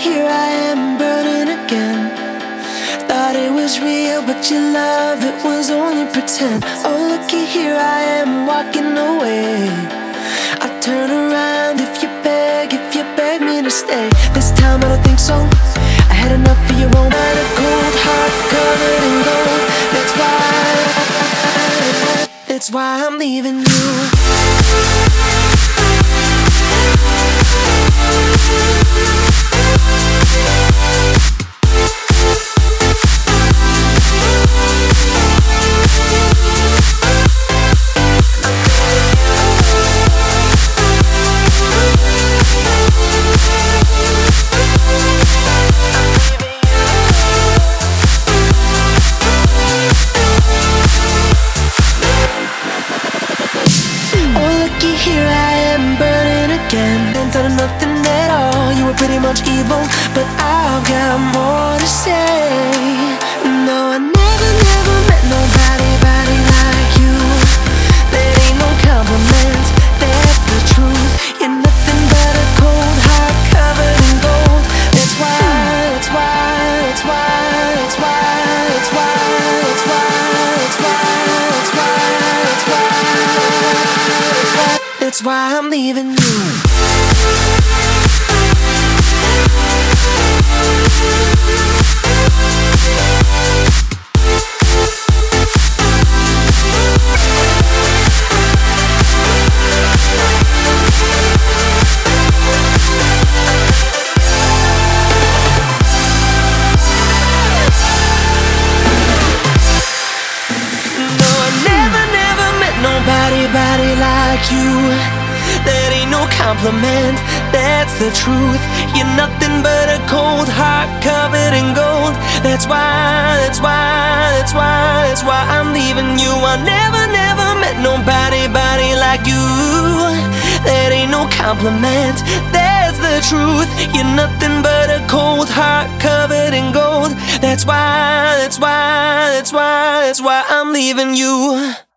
here I am burning again. Thought it was real, but your love, it was only pretend. Oh, looky here I am walking away. I turn around if you beg me to stay. This time I don't think so. I had enough of your own and a cold heart covered in gold. That's why I'm leaving you. Here I am burning again. Ain't done nothing at all. You were pretty much evil, but I've got more to say. No, I never met nobody like you. That ain't no compliment, that's the truth. You're nothing but a cold heart covered in gold. That's why I'm leaving you. Nobody like you. That ain't no compliment, that's the truth. You're nothing but a cold heart covered in gold. That's why I'm leaving you. I never met nobody like you. That ain't no compliment, that's the truth. You're nothing but a cold heart covered in gold. That's why I'm leaving you.